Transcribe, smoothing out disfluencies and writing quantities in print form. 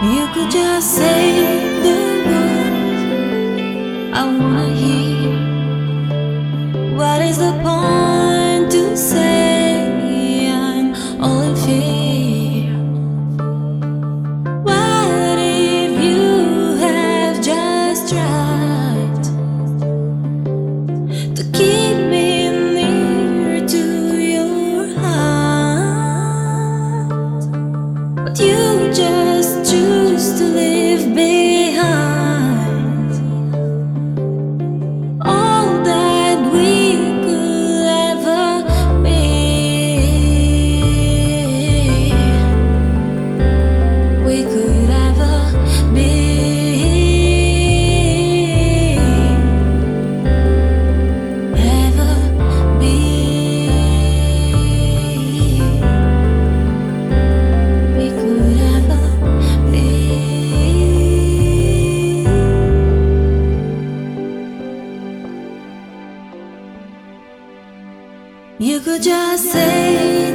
You could just say the words I wanna hear. What is the point to say I'm all in fear? What if you have just tried to keep me near to your heart, but you just choose to leave behind all that we could ever be. We could ever be. Ever be. We could ever be. You could just say